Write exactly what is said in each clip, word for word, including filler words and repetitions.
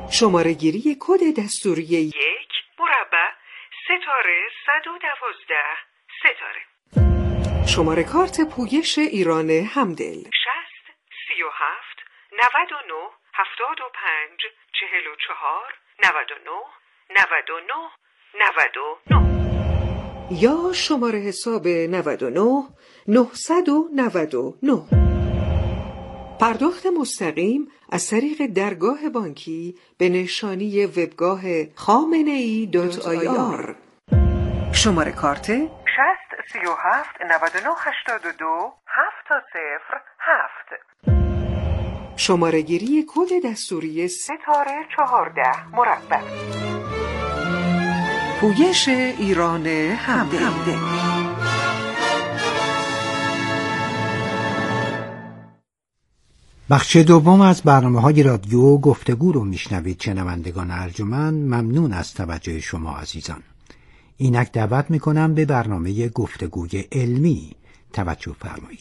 شماره گیری کد دستوری یک مربع ستاره صد و دوازده ستاره. شماره کارت پویش ایران همدل شصت سی و هفت نود و نه هفتاد و پنج چهل و چهار نود و نه نود و نه نود و نه یا شماره حساب نود و نه نهصد و نود و نه. پرداخت مستقیم از طریق درگاه بانکی به نشانی وبگاه خامنه‌ای دات آی آر. شماره کارت شصت سی و هفت نود و نه هشتاد و دو هفت صفر هفت. شماره گیری کد دستوری ستاره چهارده مربع. پویش ایران همدل. بخش دوم از برنامه‌های رادیو گفتگو رو میشنوید. شنوندگان ارجمند، ممنون از توجه شما عزیزان. اینک دعوت میکنم به برنامه گفتگوی علمی توجه فرمایید.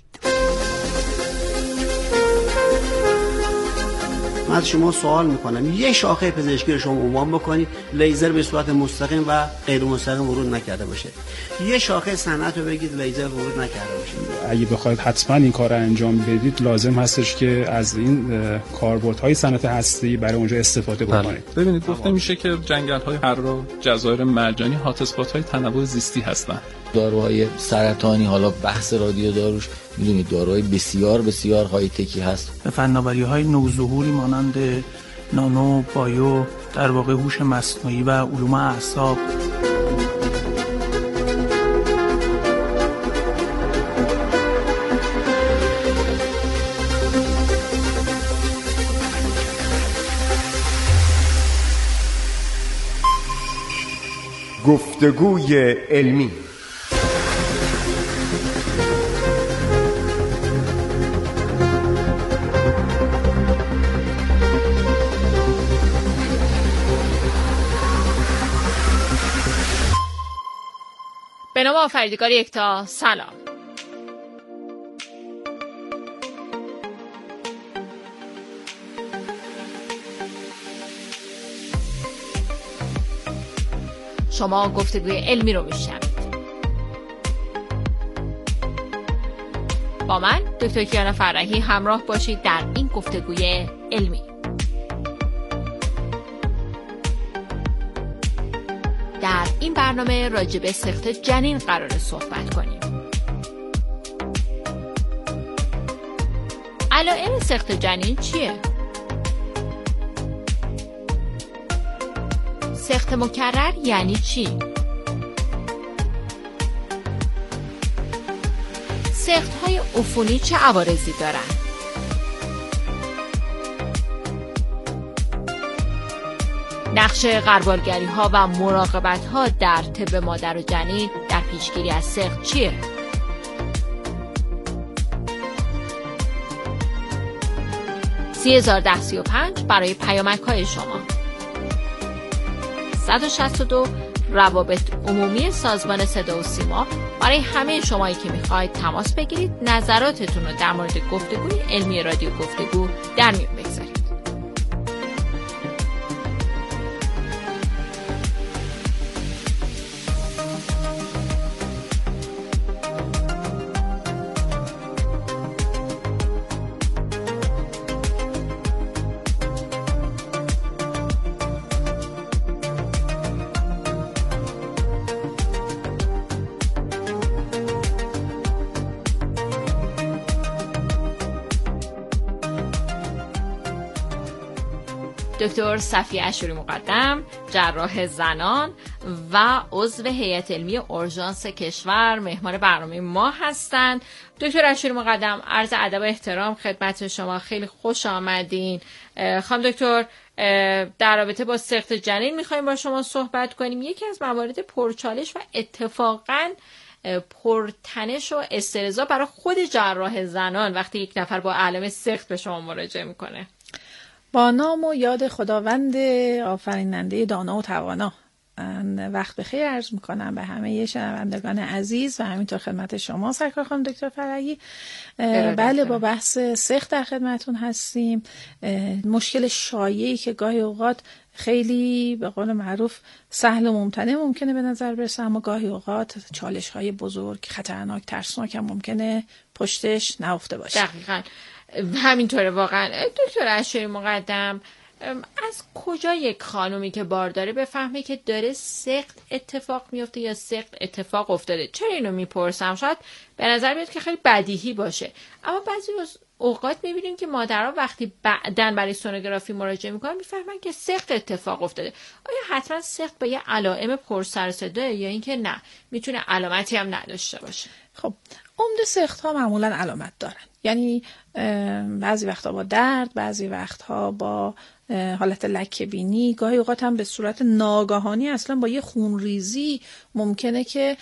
من از شما سوال میکنم یه شاخه پزشکی رو شما عنوان بکنید لیزر به صورت مستقیم و غیر مستقیم ورود نکرده باشه. یه شاخه صنعت رو بگید لیزر ورود نکرده باشه. اگه بخواید حتما این کار رو انجام بدید لازم هستش که از این کاربردهای صنعت هسته‌ای برای اونجا استفاده بکنید. ببینید گفته میشه که جنگل‌های حرا، جزایر مرجانی هات اسپات‌های تنوع زیستی هستند. داروهای سرطانی، حالا بحث رادیو داروش میدونید داروهای بسیار بسیار های تکی هست. فناوری‌های نوظهوری مانند نانو، بایو، در واقع هوش مصنوعی و علوم اعصاب. گفتگوی علمی. به نام آفریدگار یکتا، سلام. شما گفتگوی علمی رو میشنوید. با من دکتر کیانا فرحی همراه باشید در این گفتگوی علمی. در این برنامه راجع به سقط جنین قراره صحبت کنیم. علائم سقط جنین چیه؟ سقط مکرر یعنی چی؟ سقط‌های عفونی چه عوارضی دارن؟ نقش غربالگری‌ها و مراقبت‌ها در طب مادر و جنین در پیشگیری از سقط چیه؟ سی هزار ده سی و پنج برای پیامک‌های شما. صد و شصت و دو روابط عمومی سازمان صدا و سیما برای همه شمایی که میخواید تماس بگیرید، نظراتتون رو در مورد گفتگوی علمی رادیو گفتگو در میون بگذارید. دکتر صفیه اشوری مقدم، جراح زنان و عضو هیئت علمی اورژانس کشور، مهمان برنامه ما هستند. دکتر اشوری مقدم، عرض ادب و احترام خدمت شما، خیلی خوش آمدین. خانم دکتر، در رابطه با سقط جنین میخوایم با شما صحبت کنیم. یکی از موارد پرچالش و اتفاقاً پرتنش و استرضا برای خود جراح زنان وقتی یک نفر با علائم سقط به شما مراجعه میکنه. با نام و یاد خداوند آفریننده دانا و توانا. وقت بخیر عرض میکنم به همه شنوندگان عزیز و همینطور خدمت شما سرکار خانم دکتر فرحی. بله، با بحث سقط در خدمتون هستیم. مشکل شایعی که گاهی اوقات خیلی به قول معروف سهل و ممتنع ممکنه به نظر برسه، اما گاهی اوقات چالش های بزرگ، خطرناک، ترسناک هم ممکنه پشتش نهفته باشه. دقیقاً همینطوره واقعا. دکتر اشری مقدم، از کجا یک خانومی که بارداره بفهمه که داره سقط اتفاق میفته یا سقط اتفاق افتاده؟ چرا اینو میپرسم؟ شاید به نظر بیاد که خیلی بدیهی باشه، اما بعضی اوقات میبینیم که مادرها وقتی بعدن برای سونوگرافی مراجعه میکنن میفهمن که سقط اتفاق افتاده. آیا حتما سقط با یه علائم پر سر و صدا یا اینکه نه میتونه علامتی هم نداشته باشه؟ خب عمده سقط ها معمولا علامت دارن، یعنی بعضی وقتها با درد، بعضی وقتها با حالت لکه بینی، گاهی اوقات هم به صورت ناگهانی اصلا با یه خونریزی ممکنه که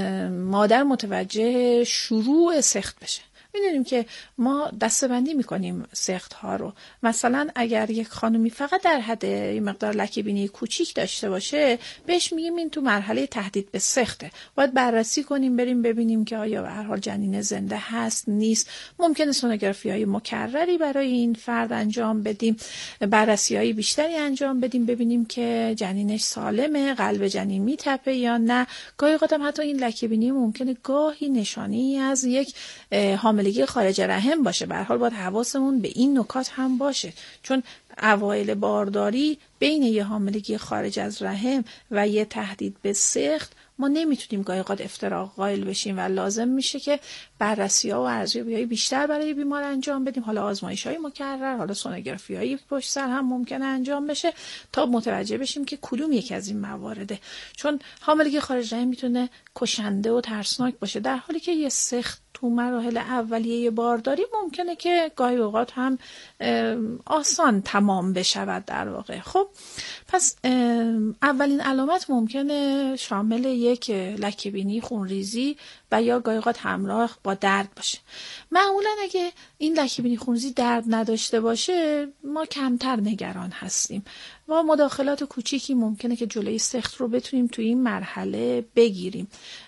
مادر متوجه شروع سقط بشه. میدونیم که ما دسته‌بندی میکنیم سقط ها رو. مثلا اگر یک خانومی فقط در حد یه مقدار لکه بینی کوچیک داشته باشه، بهش میگیم این تو مرحله تهدید به سقطه. باید بررسی کنیم، بریم ببینیم که آیا به هر حال جنین زنده هست نیست. ممکنه سونوگرافی های مکرری برای این فرد انجام بدیم، بررسی های بیشتری انجام بدیم، ببینیم که جنینش سالمه، قلب جنین میتپه یا نه. گاهی اوقات هم حتی این لکه بینی ممکنه گاهی نشانی از یک حاملگی خارج رحم باشه. به هر حال باید حواسمون به این نکات هم باشه، چون اوایل بارداری بین یه حاملگی خارج از رحم و یه تهدید به سقط ما نمیتونیم گاهی اوقات افتراق قائل بشیم و لازم میشه که بررسی‌ها و ارزیابی‌های بیشتر برای بیمار انجام بدیم. حالا آزمایش‌های مکرر، حالا سونوگرافی‌های پشت سر هم ممکنه انجام بشه تا متوجه بشیم که کدوم یک از این موارده، چون حاملگی خارج رحم میتونه کشنده و ترسناک باشه، در حالی که یه سقط تو مراحل اولیه بارداری ممکنه که گاهی اوقات هم آسان تمام بشود در واقع. خب پس اولین علامت ممکنه شامل یک لکه بینی، خونریزی و یا گاهی اوقات همراه با درد باشه. معمولا اگه این لکه بینی، خونریزی درد نداشته باشه ما کمتر نگران هستیم و مداخلات کوچیکی ممکنه که جلوی سقط رو بتونیم توی این مرحله بگیریم.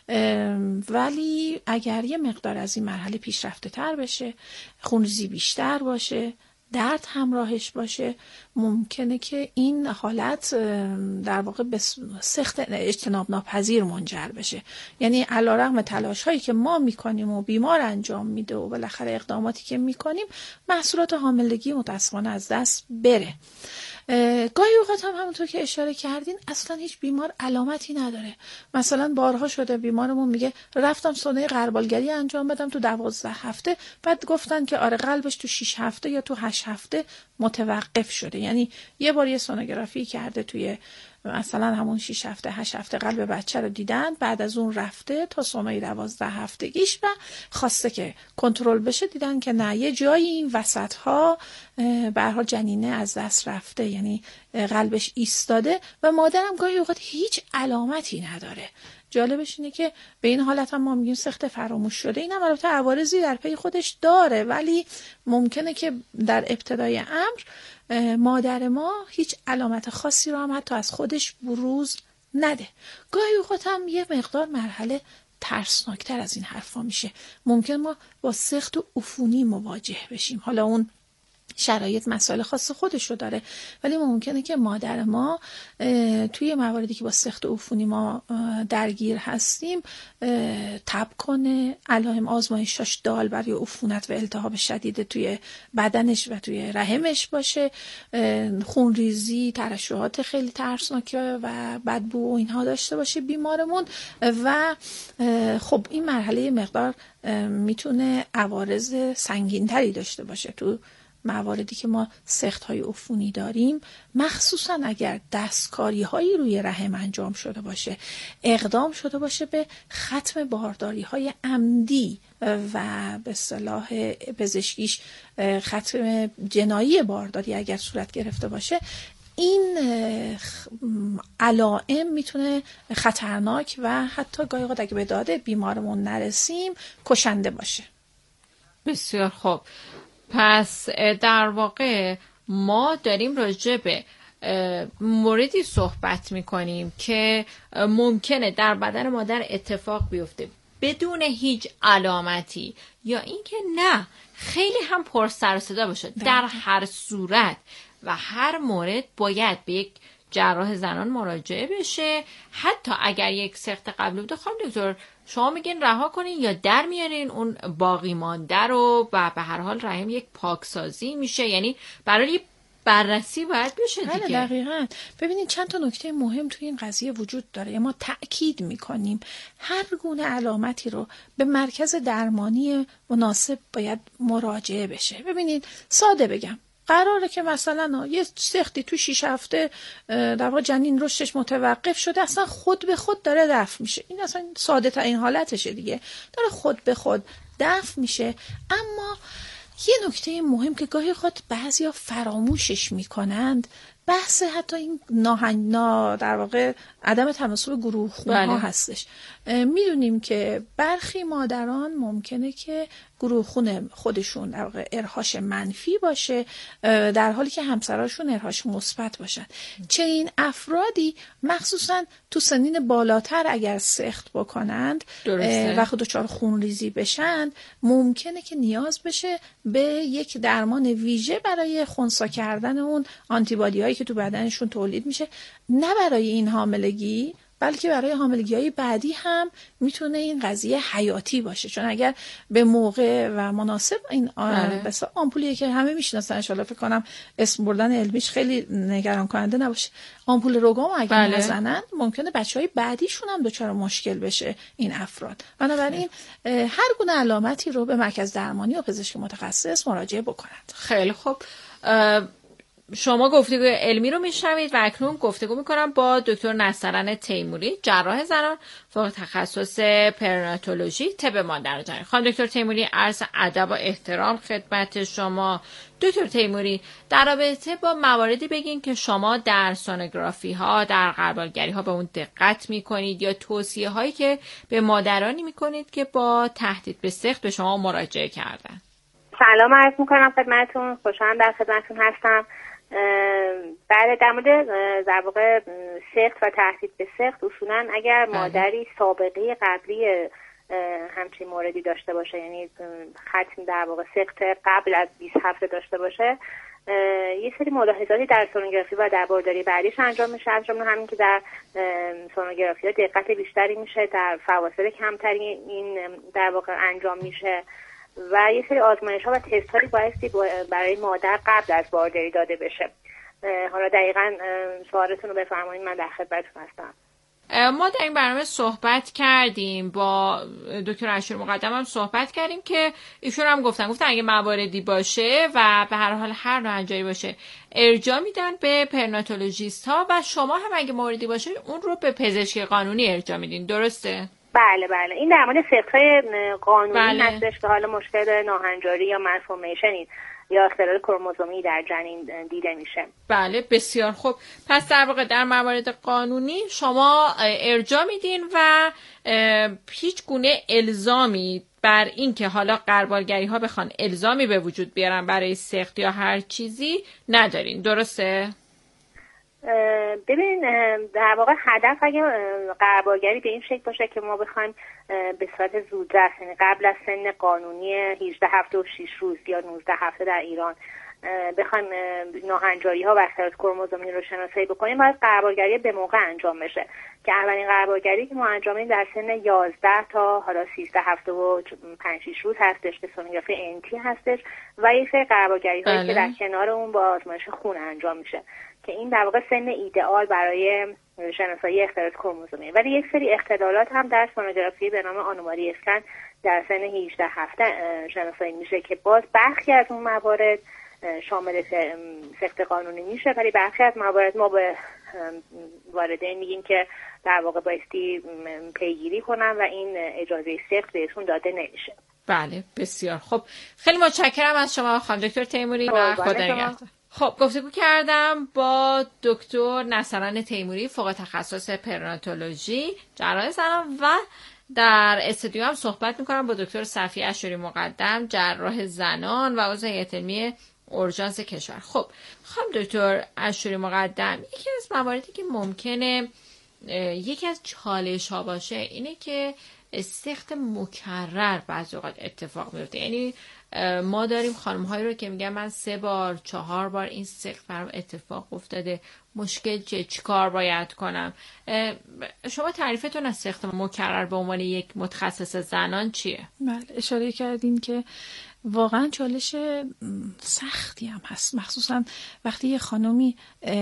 ولی اگر یه مقدار از این مرحله پیشرفته تر بشه، خونریزی بیشتر باشه، درد همراهش باشه، ممکنه که این حالت در واقع به سقط اجتناب ناپذیر منجر بشه. یعنی علیرغم تلاش هایی که ما میکنیم و بیمار انجام میده و بالاخره اقداماتی که میکنیم، محصولات حاملگی متاسفانه از دست بره. گاهی اوقات هم همونطور که اشاره کردین اصلا هیچ بیمار علامتی نداره. مثلا بارها شده بیمارمون میگه رفتم سونوی غربالگری انجام بدم تو دوازده هفته، بعد گفتن که آره قلبش تو شش هفته یا تو هشت هفته متوقف شده. یعنی یه بار یه سونوگرافی کرده توی مثلا همون شش هفته هشت هفته قلب بچه رو دیدن، بعد از اون رفته تا سومه دوازده هفتگیش و خواسته که کنترل بشه، دیدن که نه، یه جایی این وسط ها به هر حال جنینه از دست رفته، یعنی قلبش ایستاده و مادرم گاهی اوقات هیچ علامتی نداره. جالبش اینه که به این حالت هم ما میگیم سقط فراموش شده. این هم البته عوارضی در پی خودش داره، ولی ممکنه که در ابتدای امر مادر ما هیچ علامت خاصی رو هم حتی از خودش بروز نده. گاهی اوقات هم یه مقدار مرحله ترسناکتر از این حرفا میشه. ممکن ما با سقط و عفونی مواجه بشیم. حالا اون شرایط مسائل خاص خودش رو داره، ولی ممکنه که مادر ما توی مواردی که با سقط و عفونی ما درگیر هستیم تب کنه، علائم آزمایشاش دال برای عفونت و التهاب شدید توی بدنش و توی رحمش باشه، خونریزی، ترشحات خیلی ترسناک و بدبو و اینها داشته باشه بیمارمون. و خب این مرحله مقدار میتونه عوارض سنگین‌تری داشته باشه تو مواردی که ما سقط‌های عفونی داریم، مخصوصا اگر دستکاری هایی روی رحم انجام شده باشه، اقدام شده باشه به ختم بارداری های عمدی و به اصطلاح پزشکیش ختم جنایی بارداری اگر صورت گرفته باشه، این علائم میتونه خطرناک و حتی گاهی اوقات اگه به داده بیمارمون نرسیم کشنده باشه. بسیار خوب. پس در واقع ما داریم راجع به موردی صحبت میکنیم که ممکنه در بدن مادر اتفاق بیفته بدون هیچ علامتی، یا اینکه نه خیلی هم پر سر و صدا باشه. در هر صورت و هر مورد باید به یک جراح زنان مراجعه بشه. حتی اگر یک سقط قبلی بوده، خانم دکتر شما میگین رها کنین یا در میارین اون باقی مانده رو و به هر حال رحم یک پاکسازی میشه، یعنی برای بررسی باید بشه دیگه. بله دقیقاً. ببینید چند تا نکته مهم توی این قضیه وجود داره. ما تأکید میکنیم هر گونه علامتی رو به مرکز درمانی مناسب باید مراجعه بشه. ببینید ساده بگم، قراره که مثلا یه سختی تو شیش هفته در واقع جنین رشدش متوقف شده، اصلا خود به خود داره دفع میشه. این اصلا ساده تا این حالتشه دیگه، داره خود به خود دفع میشه. اما یه نکته مهم که گاهی خود بعضیا فراموشش میکنند، بحث حتی این ناهنجار در واقع عدم تناسب گروه خونها بله. هستش. میدونیم که برخی مادران ممکنه که گروه خون خودشون در واقع ارهاش منفی باشه، در حالی که همسراشون ارهاش مثبت باشن. چنین افرادی مخصوصا تو سنین بالاتر اگر سقط بکنند و خود دچار خونریزی بشن، ممکنه که نیاز بشه به یک درمان ویژه برای خنثی کردن اون آنتیبادی هایی که تو بدنشون تولید میشه، نه برای این حاملگی بلکه برای حاملگی‌های بعدی هم میتونه این قضیه حیاتی باشه. چون اگر به موقع و مناسب این بس آمپولیه که همه میشناسن، ان شاءالله فکر کنم اسم بردن علمیش خیلی نگران کننده نباشه، آمپول روگام اگر بله. نزنن ممکنه بچهای بعدیشون هم دچار مشکل بشه این افراد. بنابراین هر گونه علامتی رو به مرکز درمانی و پزشک متخصص مراجعه بکنند. خیلی خوب، شما گفتگو علمی رو میشنوید و اکنون گفتگو میکنم با دکتر نصرن تیموری، جراح زنان فوق تخصص پریناتولوژی طب مادر و جنین. خانم دکتر تیموری، عرض ادب و احترام خدمت شما. دکتر تیموری، در رابطه با مواردی بگین که شما در سونوگرافی ها، در غربالگری ها به اون دقت میکنید یا توصیه هایی که به مادرانی میکنید که با تهدید به سقط به شما مراجعه کردن. سلام عرض میکنم خدمتتون، خوشحالم در خدمتتون هستم. بله، در مورد در واقع سقط و تهدید به سقط، اصولا اگر مادری سابقه قبلی همچین موردی داشته باشه، یعنی ختم در واقع سقط قبل از بیست هفته داشته باشه، یه سری ملاحظاتی در سونوگرافی و در بارداری بعدیش انجام میشه. از جمله همین که در سونوگرافی ها دقت بیشتری میشه، در فواصل کمتری این در واقع انجام میشه و یه سری آزمایش ها و تست هایی بایستی برای مادر قبل از بارداری داده بشه. حالا دقیقاً سوالتون رو بفرمایید، من در خدمتتون هستم. ما در این برنامه صحبت کردیم با دکتر عاشور مقدم، هم صحبت کردیم که ایشون هم گفتن گفتن اگه مواردی باشه و به هر حال هر نوع جایی باشه ارجاع میدن به پریناتولوژیست ها و شما هم اگه موردی باشه اون رو به پزشک قانونی ارجاع میدین، درسته؟ بله بله، این در مورد سقط‌های قانونی بله. هستش که حالا مشکل ناهنجاری یا مالفورمیشن یا اختلال کرموزومی در جنین دیده میشه. بله بسیار خوب. پس در واقع در موارد قانونی شما ارجاع میدین و هیچ گونه الزامی بر این که حالا غربالگری ها بخوان الزامی به وجود بیارن برای سقط یا هر چیزی ندارین، درسته؟ ببین در واقع هدف اگه غربالگری به این شکل باشه که ما بخوایم به صورت زودرس، یعنی قبل از سن قانونی هجده هفته و شش روز یا نوزده هفته در ایران بخوایم ناهنجاری ها و اختلالات کروموزومی رو شناسایی بکنیم، باید غربالگری به موقع انجام بشه که اولین غربالگری که ما انجام میدیم در سن یازده تا حالا سیزده هفته و پنج شش روز هستش که سونوگرافی انتی هستش و یک سری غربالگری هایی که در کنار اون با آزمایش خون انجام میشه که این در واقع سن ایدئال برای شناسایی اختلالات کروموزومی. ولی یک سری اختلالات هم در سونوگرافی به نام آنومالی اسکن در سن هجده هفته شناسایی میشه که باز برخی از اون موارد شامل سقط قانونی میشه، ولی برخی از موارد ما به والدین میگیم که در واقع بایستی پیگیری کنن و این اجازه سقط بهشون داده نمیشه. بله بسیار خب، خیلی متشکرم از شما خانم دکتر تیموری و خدا نگهدار. خب گفتگو کردم با دکتر نصرن تیموری، فوق تخصص پریناتولوژی، جراح زنان و در استودیو هم صحبت میکنم با دکتر صفیه اشوری مقدم، جراح زنان و عضو هیئت علمی اورژانس کشور. خب خانم دکتر اشوری مقدم، یکی از مواردی که ممکنه یکی از چالش ها باشه اینه که سقط مکرر بعضی اوقات اتفاق میفته. یعنی ما داریم خانم هایی رو که میگن من سه بار چهار بار این سقط برام اتفاق افتاده، مشکل چیه، چی کار باید کنم؟ شما تعریفتون از سقط مکرر به عنوان یک متخصص زنان چیه؟ بله، اشاره کردین که واقعا چالش سختی هم هست، مخصوصا وقتی یه خانومی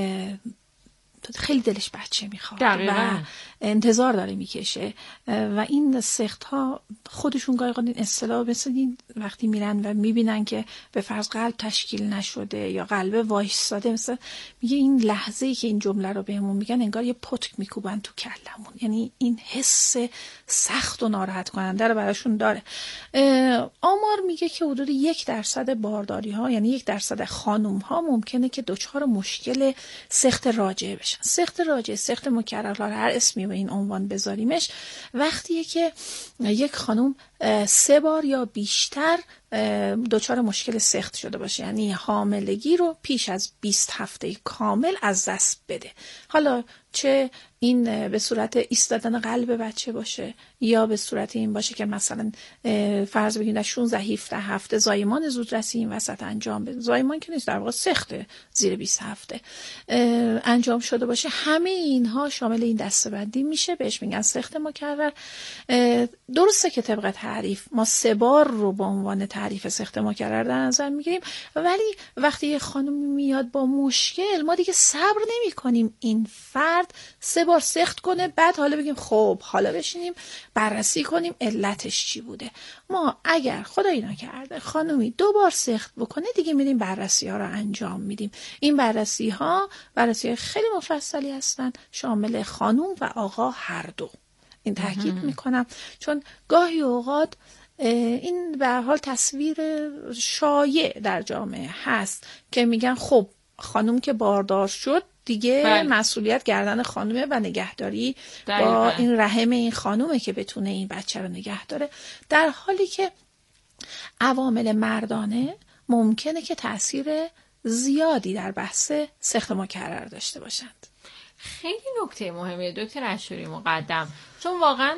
خیلی دلش بچه میخواد و انتظار داره میکشه و این سقط ها خودشون گاهی اوقات این اصطلاح مثل این وقتی میرن و میبینن که به فرض قلب تشکیل نشده یا قلب وایساده، مثل میگه این لحظه ای که این جمله رو بهمون میگن انگار یه پتک میکوبن تو کلمون، یعنی این حس سخت و ناراحت کننده رو براشون داره. آمار میگه که حدود یک درصد بارداری ها، یعنی یک درصد خانم ها ممکنه که دچار مشکل سقط راجعه بشن. سقط راجعه، سقط مکرر، هر اسمی به این عنوان بذاریمش، وقتیه که یک خانم سه بار یا بیشتر دچار مشکل سقط شده باشه، یعنی حاملگی رو پیش از بیست هفته کامل از دست بده. حالا چه این به صورت ایستادن قلب بچه باشه یا به صورت این باشه که مثلا فرض بگیرید در شانزده هفده هفته زایمان زودرسی این وسط انجام بده، زایمان که نیست، در واقع سقط زیر بیست هفته انجام شده باشه، همه اینها شامل این دسته‌بندی میشه، بهش میگن سقط مکرر. درسته که طبق تعریف ما سه بار رو به عنوان تعریف سقط مکرر در نظر میگیریم، ولی وقتی یه خانم میاد با مشکل ما دیگه صبر نمی کنیم این فرد سه بار سقط کنه بعد حالا بگیم خب حالا بشینیم بررسی کنیم علتش چی بوده. ما اگر خدایی نکرده خانومی دو بار سقط بکنه دیگه میریم بررسی ها رو انجام میدیم. این بررسی ها بررسی های خیلی مفصلی هستن، شامل خانوم و آقا هر دو. این تاکید میکنم چون گاهی اوقات این به هر حال تصویر شایع در جامعه هست که میگن خب خانوم که باردار شد دیگه بله. مسئولیت گردن خانومه و نگهداری دقیقا. با این رحم این خانومه که بتونه این بچه رو نگه داره، در حالی که عوامل مردانه ممکنه که تأثیر زیادی در بحث سقط مکرر داشته باشند. خیلی نکته مهمه دکتر اشوری مقدم، چون واقعا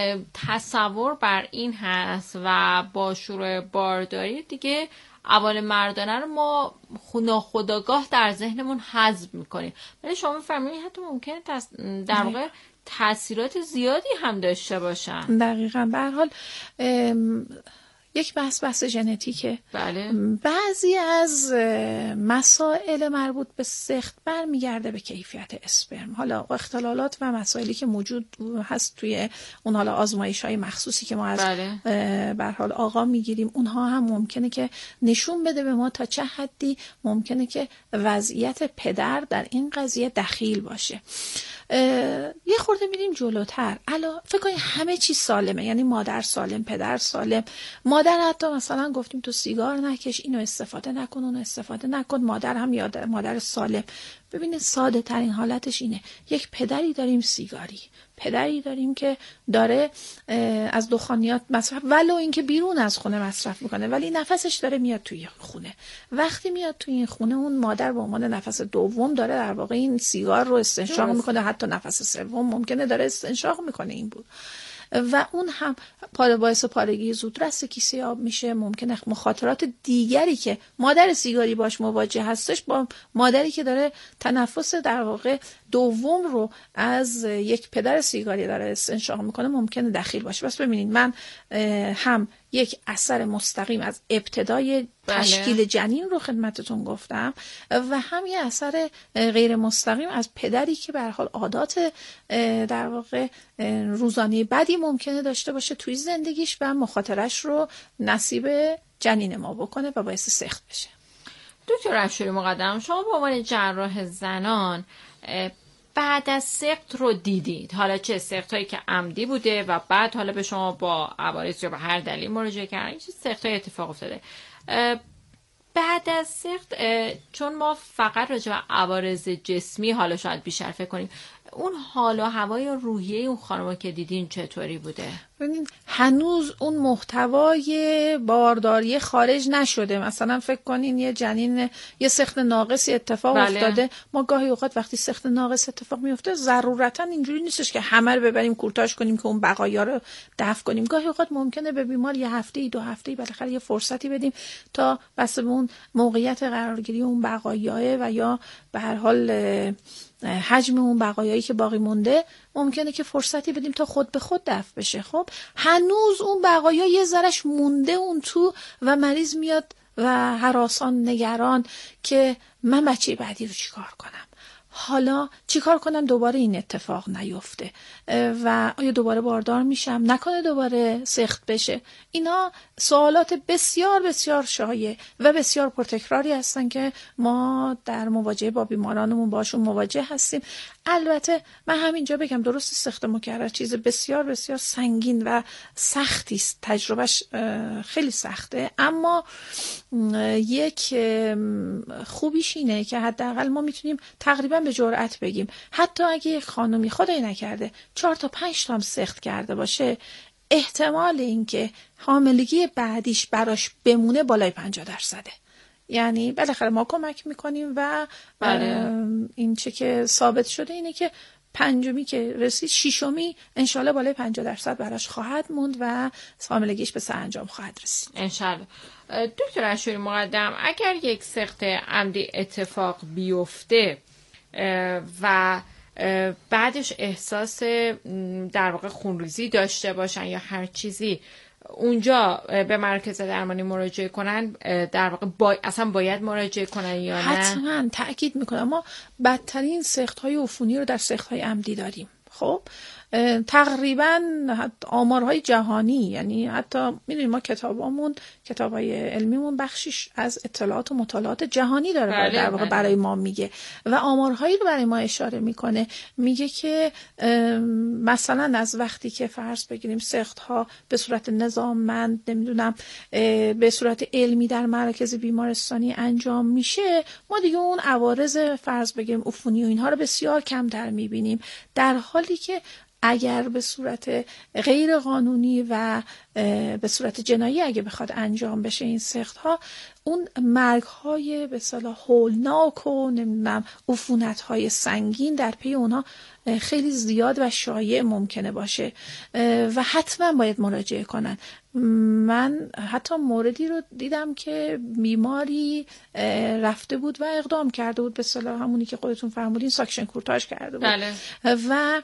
تصور بر این هست و با شروع بارداری دیگه عوامل مردانه رو ما ناخودآگاه در ذهنمون حذف میکنیم، ولی شما میفرمایید حتی ممکنه تس... در واقع تاثیرات زیادی هم داشته باشن. دقیقاً. به هر حال یک بحث بحث ژنتیکه. بله. بعضی از مسائل مربوط به سقط برمیگرده به کیفیت اسپرم. حالا اختلالات و مسائلی که موجود هست توی اون حالا آزمایش‌های مخصوصی که ما از بله. به هر حال آقا میگیریم، اونها هم ممکنه که نشون بده به ما تا چه حدی ممکنه که وضعیت پدر در این قضیه دخیل باشه. یه خورده میریم جلوتر، الا فکر کنید همه چی سالمه، یعنی مادر سالم، پدر سالم، مادر حتی مثلا گفتیم تو سیگار نکش، اینو استفاده نکن، اونو استفاده نکن، مادر هم یاد مادر سالم. ببینید ساده ترین حالتش اینه، یک پدری داریم سیگاری، پدری داریم که داره از دخانیات مصرف، ولو اینکه بیرون از خونه مصرف میکنه ولی نفسش داره میاد توی خونه. وقتی میاد توی این خونه اون مادر به عنوان نفس دوم داره در واقع این سیگار رو استنشاق میکنه، حتی نفس سوم ممکنه داره استنشاق میکنه این بود، و اون هم پاره باعث پارگی زودرس کیسه آب میشه. ممکنه مخاطرات دیگری که مادر سیگاری باش مواجه هستش با مادری که داره تنفس در واقع دوم رو از یک پدر سیگاری داره استنشاق میکنه ممکنه دخیل باشه. بس ببینید من هم یک اثر مستقیم از ابتدای تشکیل بله. جنین رو خدمتتون گفتم و هم یه اثر غیر مستقیم از پدری که به هر حال عادات در واقع روزانه بدی ممکنه داشته باشه توی زندگیش و مخاطرش رو نصیب جنین ما بکنه و باعث سقط بشه. دکتر اشوری مقدم، شما به عنوان جراح زنان بعد از سقط رو دیدید، حالا چه سقط هایی که عمدی بوده و بعد حالا به شما با عوارض یا به هر دلیل مراجعه کردن، چه سقط های اتفاق افتاده بعد از سقط، چون ما فقط راجع به عوارض جسمی حالا شاید بیشتر فکر کنیم، اون حال و هوای روحیه اون خانم‌ها که دیدین چطوری بوده؟ ببینید هنوز اون محتوای بارداری خارج نشده. مثلا فکر کنین یه جنین یه سخت ناقصی اتفاق بله. افتاده. ما گاهی اوقات وقتی سخت ناقص اتفاق میفته ضرورتا اینجوری نیستش که همه رو ببریم کورتاژ کنیم که اون بقایا رو دفع کنیم. گاهی اوقات ممکنه به بیمار یه هفته دو هفته بالاخره یه فرصتی بدیم تا بس به اون موقعیت قرارگیری اون بقایاه و یا به هر حال حجم اون بقایایی که باقی مونده ممکنه که فرصتی بدیم تا خود به خود دفع بشه. خب هنوز اون بقایا یه ذرش مونده اون تو و مریض میاد و هراسان نگران که من بچه بعدی رو چیکار کنم، حالا چیکار کنم دوباره این اتفاق نیفته و آیا دوباره باردار میشم، نکنه دوباره سخت بشه. اینا سوالات بسیار بسیار شایع و بسیار پرتکراری هستن که ما در مواجهه با بیمارانمون باشون مواجه هستیم. البته من همینجا بگم درست سخت مکرر چیز بسیار بسیار سنگین و سختی است، تجربهش خیلی سخته، اما یک خوبیش اینه که حداقل ما میتونیم تقریبا به جرئت بگیم حتی اگه یک خانمی خدای نکرده چهار تا پنج تا هم سخت کرده باشه، احتمال اینکه حاملگی بعدیش براش بمونه بالای پنجاه درصده. یعنی بالاخره ما کمک میکنیم و بله. این چه که ثابت شده اینه که پنجمی که رسید ششمی انشالله بالای پنجاه درصد براش خواهد موند و حاملگیش به سرانجام خواهد رسید انشالله. دکتر اشوری مقدم، اگر یک سقط عمدی اتفاق بیفته و بعدش احساس در واقع خونریزی داشته باشن یا هر چیزی، اونجا به مرکز درمانی مراجعه کنن در واقع با... اصلا باید مراجعه کنن یا نه؟ حتما تأکید میکنم ما بدترین سقط‌های عفونی رو در سقط‌های عمدی داریم. خب تقریبا آمارهای جهانی، یعنی حتی میدونیم ما کتابامون کتابای علمیمون بخشیش از اطلاعات و مطالعات جهانی داره بله، در واقع بله. برای ما میگه و آمارهایی رو برای ما اشاره میکنه، میگه که مثلا از وقتی که فرض بگیریم سقط‌ها به صورت نظاممند نمیدونم به صورت علمی در مراکز بیمارستانی انجام میشه، ما دیگه اون عوارض فرض بگیریم عفونی و اینها رو بسیار کمتر میبینیم، در حالی که اگر به صورت غیر قانونی و به صورت جنایی اگه بخواد انجام بشه این سقط‌ها، اون مرگ‌های به اصطلاح هولناک و نمیدونم عفونت‌های سنگین در پی اونها خیلی زیاد و شایع ممکنه باشه و حتما باید مراجعه کنن. من حتی موردی رو دیدم که بیماری رفته بود و اقدام کرده بود، به اصطلاح همونی که خودتون فرمودین ساکشن کورتاژ کرده بود بله. و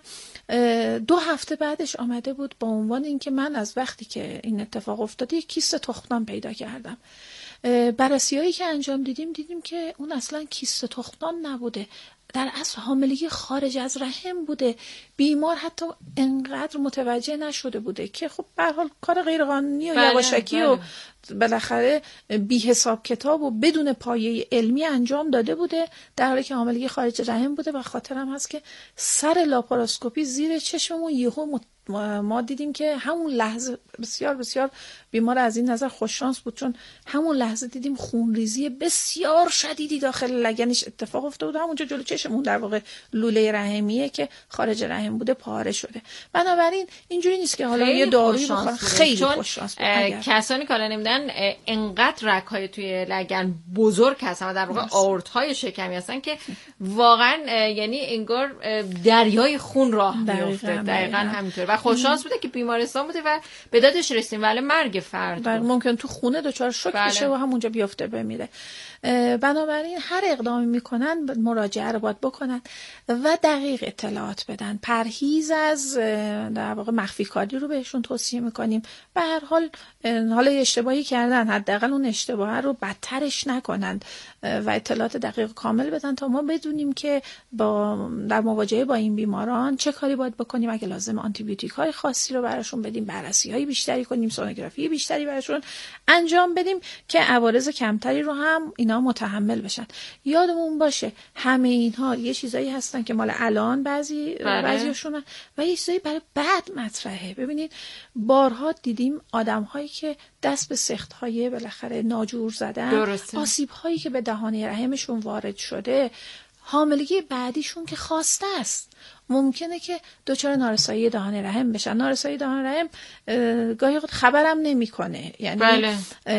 دو هفته بعدش آمده بود با عنوان اینکه من از وقتی که این اتفاق افتاده یک کیست تخمدان پیدا کردم. بررسی‌هایی که انجام دیدیم دیدیم که اون اصلا کیست تخمدان نبوده، در اصل حاملگی خارج از رحم بوده. بیمار حتی انقدر متوجه نشده بوده که خب به هر حال کار غیر قانونی و بله، یواشکی بله. و بالاخره بی حساب کتاب و بدون پایه علمی انجام داده بوده، در حالی که حاملگی خارج رحم بوده. و خاطرم هست که سر لاپاراسکوپی زیر چشممون یهو مت... ما دیدیم که همون لحظه بسیار بسیار بیمار از این نظر خوششانس بود، چون همون لحظه دیدیم خونریزی بسیار شدیدی داخل لگنش اتفاق افتاده بود، همونجا جلو چشمون در واقع لوله رحمیه که خارج رحم بوده پاره شده. بنابراین اینجوری نیست که حالا یه دارویی بخورن. خیلی خوششانس بود. کسانی که حالا نمیدن انقدر رگ‌های توی لگن بزرگ هستن و در واقع آورت‌های شکمی هستن که واقعا یعنی انگار دریای خون راه میفته. دقیقاً همینطور و خوششانس بوده که بیمارستان بوده و به دادش رسیدیم، ولی مرگ فرد بله ممکن تو خونه دچار شوک بله. بشه و همونجا بیفته بمیره. بنابراین هر اقدامی میکنن مراجعه رو باید بکنن و دقیق اطلاعات بدن. پرهیز از در واقع مخفی کاری رو بهشون توصیه میکنیم. به هر حال حالا اشتباهی کردن حداقل اون اشتباه رو بدترش نکنن و اطلاعات دقیق کامل بدن تا ما بدونیم که با در مواجهه با این بیماران چه کاری باید بکنیم. اگه لازم آنتی بیوتیک های خاصی رو براشون بدیم، بررسی های بیشتری کنیم، سونوگرافی بیشتری براشون انجام بدیم که عوارض کمتری رو هم اینا متحمل بشن. یادمون باشه همه اینها یه چیزایی هستن که مال الان بعضی بعضیاشون و یه چیزایی برای بعد مطرحه. ببینید بارها دیدیم آدم‌هایی که دست به سخت‌های بالاخره ناجور زدن، آسیب‌هایی که به دهانه رحمشون وارد شده، حاملگی بعدیشون که خواسته است ممکنه که دچار نارسایی دهان رحم بشن. نارسایی دهان رحم گاهی خبرم نمیکنه، یعنی بله.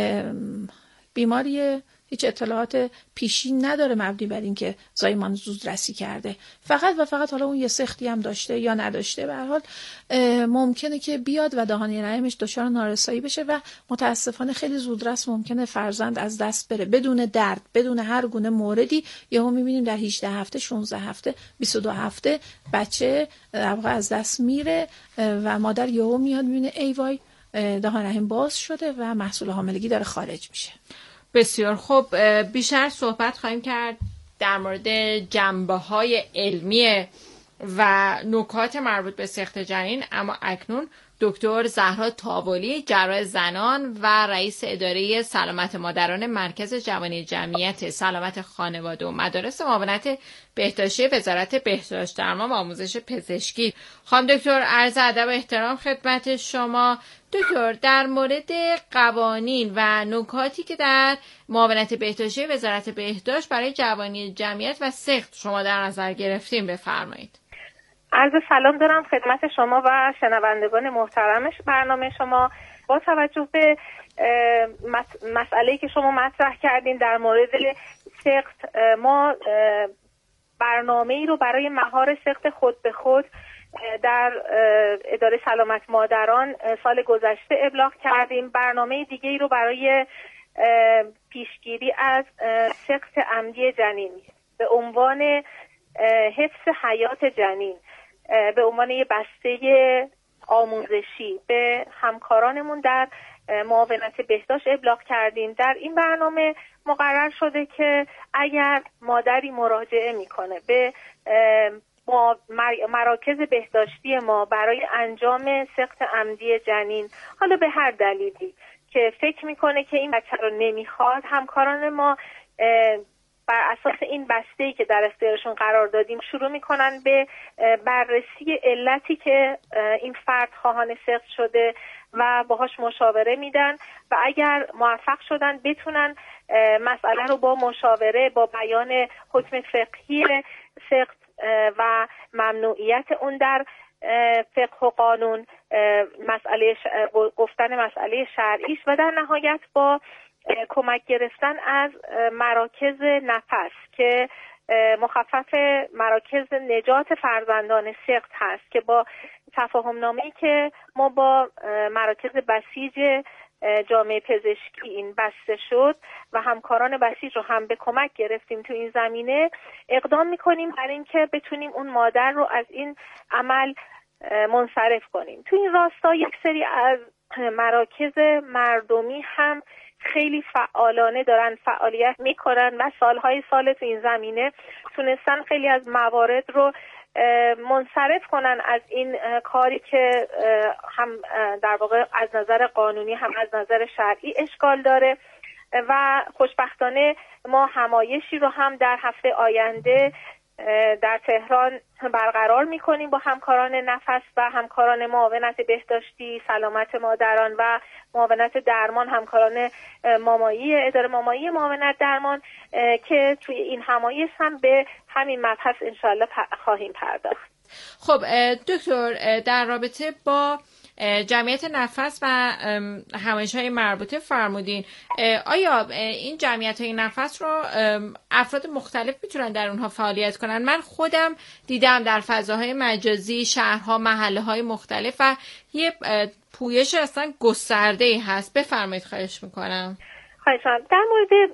بیماری هیچ اطلاعات پیشین نداره مبنی بر این که زایمان زودرسی کرده، فقط و فقط حالا اون یه سختی هم داشته یا نداشته، به هر حال ممکنه که بیاد و دهان رحمش دچار نارسایی بشه و متاسفانه خیلی زودرس ممکنه فرزند از دست بره بدون درد، بدون هر گونه موردی. یهو میبینیم در هجده هفته، شانزده هفته، بیست و دو هفته بچه در واقع از دست میره و مادر یهو میاد میبینه ای وای دهان رحم باز شده و محصول حاملگی داره خارج میشه. بسیار خوب، بیشتر صحبت خواهیم کرد در مورد جنبه‌های علمی و نکات مربوط به سقط جنین، اما اکنون دکتر زهرا تاولی، جراح زنان و رئیس اداره سلامت مادران مرکز جوانی جمعیت سلامت خانواده و مدارس معاونت بهداشتی وزارت بهداشت درمان و آموزش پزشکی. خانم دکتر، عرض ادب و احترام خدمت شما. دکتر، در مورد قوانین و نکاتی که در معاونت بهداشتی وزارت بهداشت برای جوانی جمعیت و سقط شما در نظر گرفتیم بفرمایید. عرض سلام دارم خدمت شما و شنوندگان محترمش برنامه شما. با توجه به مسئله‌ای که شما مطرح کردین در مورد سقط، ما برنامه‌ای رو برای مهار سقط خود به خود در اداره سلامت مادران سال گذشته ابلاغ کردیم. برنامه دیگه‌ای رو برای پیشگیری از سقط عمدی جنین به عنوان حفظ حیات جنین به عنوان یه بسته آموزشی به همکارانمون در معاونت بهداشت ابلاغ کردیم. در این برنامه مقرر شده که اگر مادری مراجعه میکنه به مراکز بهداشتی ما برای انجام سقط عمدی جنین، حالا به هر دلیلی که فکر میکنه که این بچه رو نمیخواد، همکاران ما بر اساس این بسته‌ای که در اختیارشون قرار دادیم شروع میکنن به بررسی علتی که این فرد خواهان سقط شده و باهاش مشاوره میدن و اگر موفق شدن بتونن مسئله رو با مشاوره با بیان حکم فقهی سقط و ممنوعیت اون در فقه و قانون، مسئله ش... گفتن مسئله شرعیش و در نهایت با کمک گرفتن از مراکز نفس که مخفف مراکز نجات فرزندان سقط هست که با تفاهم نامه‌ای که ما با مراکز بسیج جامعه پزشکی این بسته شد و همکاران بسیج رو هم به کمک گرفتیم تو این زمینه، اقدام میکنیم برای اینکه بتونیم اون مادر رو از این عمل منصرف کنیم. تو این راستا یک سری از مراکز مردمی هم خیلی فعالانه دارن فعالیت میکنن و سالهای سال تو این زمینه تونستن خیلی از موارد رو منصرف کنن از این کاری که هم در واقع از نظر قانونی هم از نظر شرعی اشکال داره و خوشبختانه ما همایشی رو هم در هفته آینده در تهران برقرار میکنیم با همکاران نفس و همکاران معاونت بهداشتی سلامت مادران و معاونت درمان، همکاران مامایی اداره مامایی معاونت درمان که توی این همایش هم به همین مبحث انشاءالله خواهیم پرداخت. خب دکتر، در رابطه با جمعیت نفس و همایش‌های مربوطه فرمودین، آیا این جمعیت‌های نفس رو افراد مختلف میتونن در اونها فعالیت کنن؟ من خودم دیدم در فضاهای مجازی شهرها، محله‌های مختلف و یه پویش اصلا گسترده‌ای هست. بفرمایید خواهش میکنم. خواهش می‌کنم. در مورد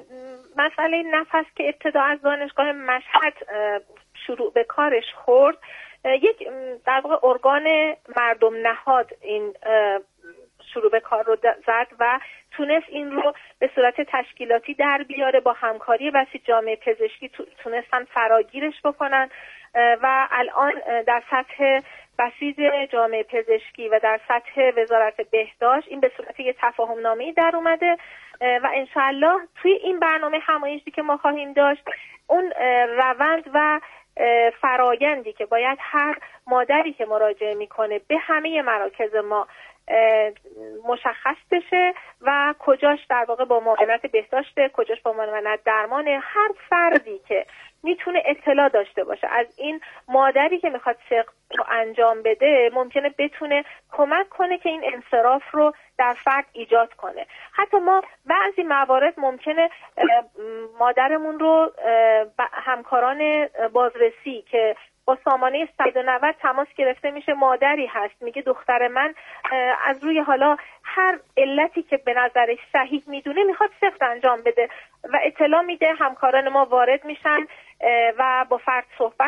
مسئله نفس که ابتدا از دانشگاه مشهد شروع به کارش خورد، یک در واقع ارگان مردم نهاد این شروع به کار رو زد و تونست این رو به صورت تشکیلاتی در بیاره. با همکاری بسیج جامعه پزشکی تونستن فراگیرش بکنن و الان در سطح بسیج جامعه پزشکی و در سطح وزارت بهداشت این به صورت یک تفاهم نامه‌ای در اومده و انشالله توی این برنامه همایشی که ما خواهیم داشت اون روند و فرایندی که باید هر مادری که مراجعه میکنه به همه مراکز ما مشخص بشه و کجاش در واقع با معاونت بهداشت، کجاش با معاونت درمان، هر فردی که میتونه اطلاع داشته باشه از این مادری که میخواد سقط رو انجام بده، ممکنه بتونه کمک کنه که این انصراف رو در فرد ایجاد کنه. حتی ما بعضی موارد ممکنه مادرمون رو همکاران بازرسی که با سامانه صد و نود تماس گرفته میشه، مادری هست میگه دختر من از روی حالا هر علتی که به نظرش صحیح میدونه میخواد سقط انجام بده و اطلاع میده، همکاران ما وارد میشن و با فرد صحبت